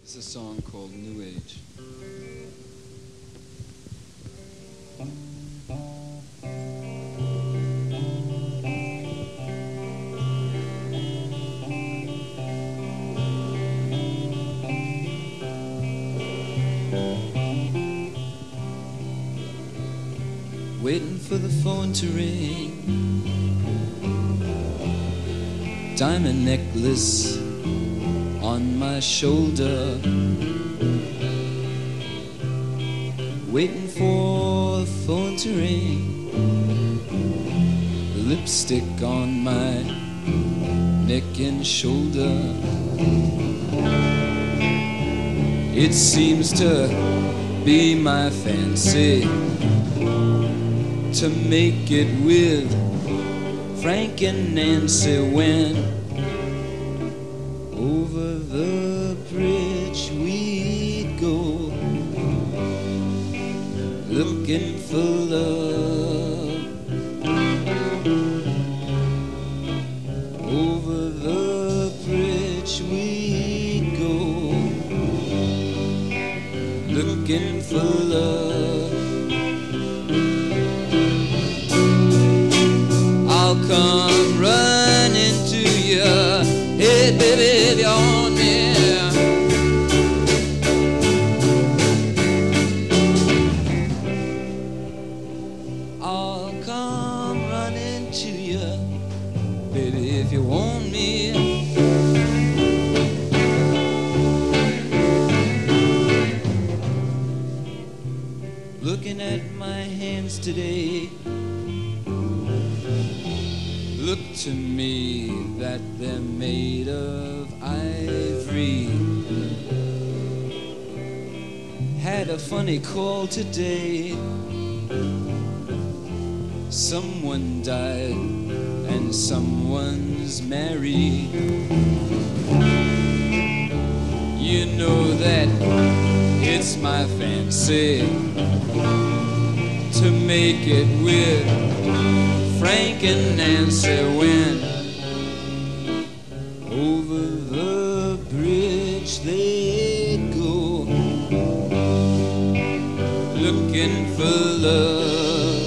It's a song called New Age. Waiting for the phone to ring, diamond necklace on my shoulder, waiting for the phone to ring, lipstick on my neck and shoulder. It seems to be my fancy to make it with Frank and Nancy when over the bridge we'd go, looking for love. Over the bridge we'd go, looking for love. I'll come running to you, hey baby, if you're on me. I'll come running to you, baby, if you want me. Looking at my hands today, look to me that they're made of ivory. Had a funny call today. Someone died and someone's married. You know that it's my fancy to make it with Frank and Nancy when over the bridge they go, looking for love.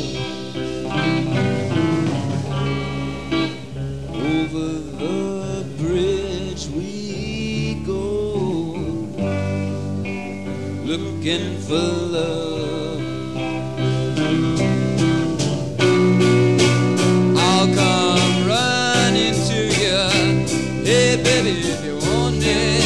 Over the bridge we go, looking for love. I'll come running to you, hey baby, if you want me.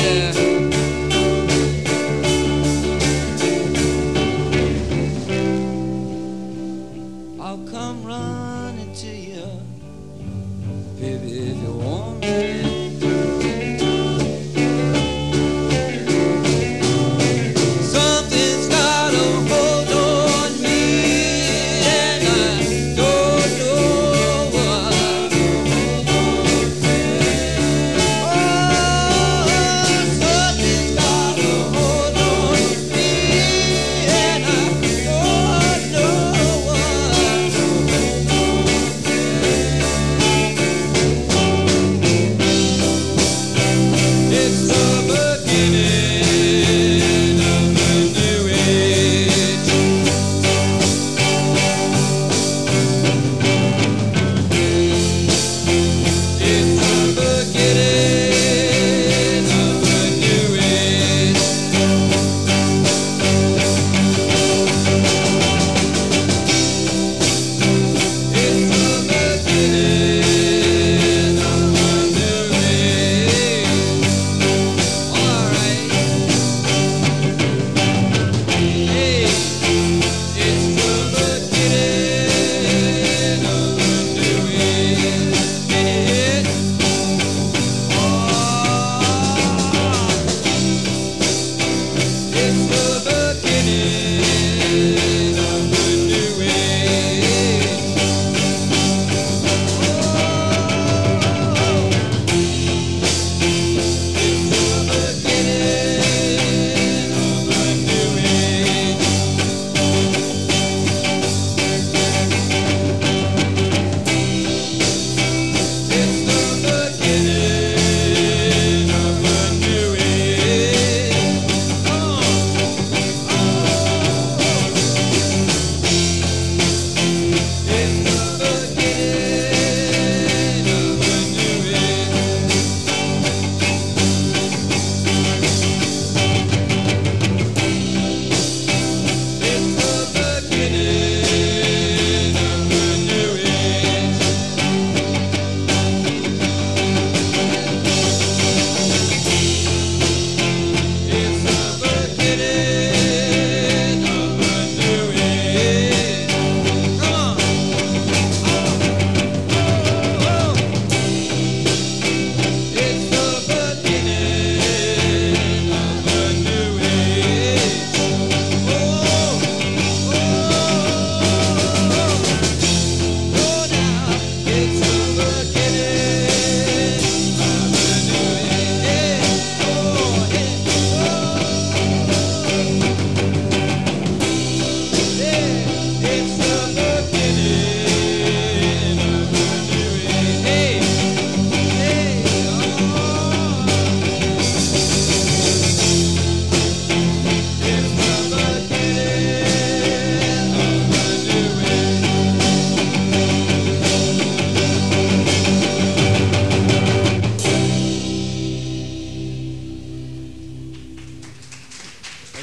I'll come running to you, baby, if you want me. Something's got a hold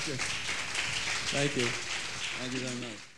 Thank you. Thank you. Thank you very much.